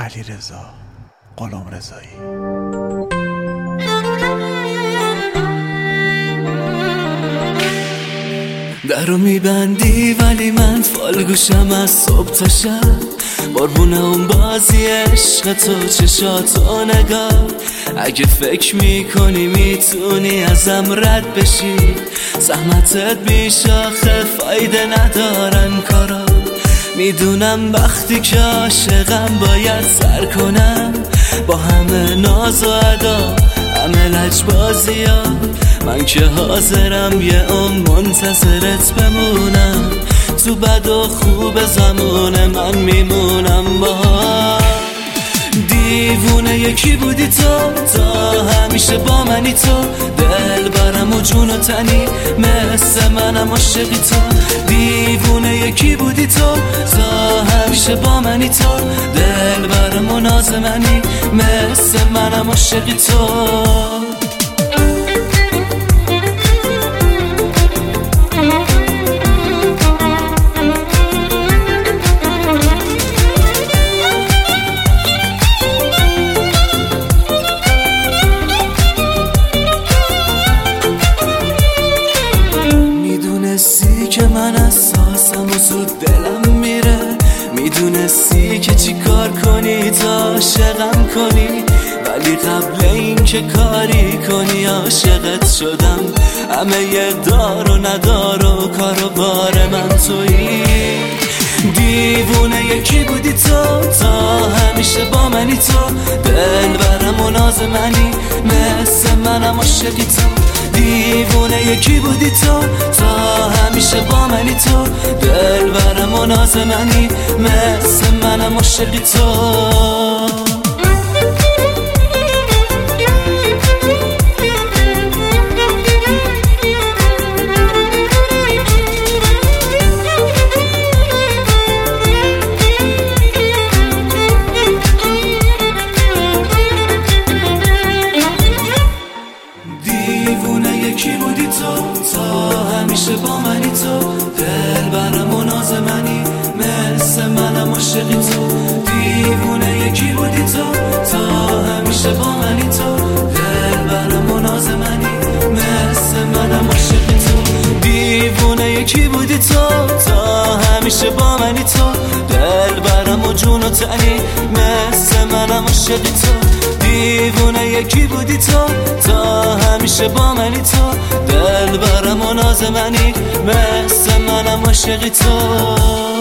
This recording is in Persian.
علیرضا غلامرضایی. درو میبندی ولی من فالگوشم از صبح تا شب، قربون اون بازی عشق تو چشاتو نگاه. اگه فکر میکنی میتونی ازم رد بشی، زحمتت بیش آخه فایده ندارن کارا. میدونم وقتی که عاشقم باید سر کنم، با همه ناز و ادا همه لجبازی ها. من که حاضرم یه منتظرت بمونم، تو بد و خوب زمان من میمونم. با دیوونه یکی بودی تو، تا همیشه با منی تو، دل برم و جون و تنی مثل منم عاشقی تو. دیوونه یکی بودی تو، تا همیشه با منی تو، دل برم و ناز منی مثل منم عاشقی تو. که من احساسم و زود دلم میره، میدونستی که چی کار کنی تا عاشقم کنی، ولی قبل این که کاری کنی عاشقت شدم. همه یه دار و ندار و کار و بار من تویی. دیوونه یکی بودی تو، تا همیشه با منی تو، دل برم و ناز منی مثل منم عاشقی تو. دیوونه یکی بودی تو، تا همیشه با منی تو، دل برم و ناز منی مثل منم عاشقی تو. یکی بودی تو، تا همیشه با منی تو، دل برم و ناز منی مثل منم عاشقی تو. دیوونه یکی بودی تو، تا همیشه با منی تو، دل برم و ناز منی مثل منم عاشقی تو. دیوونه یکی بودی تو، تا همیشه با منی تو، دل برم و جون و تنی مثل منم عاشقی تو. دیوونه یکی بودی تو، تا همیشه با منی تو، دل برم و ناز منی مثل منم عاشقی تو.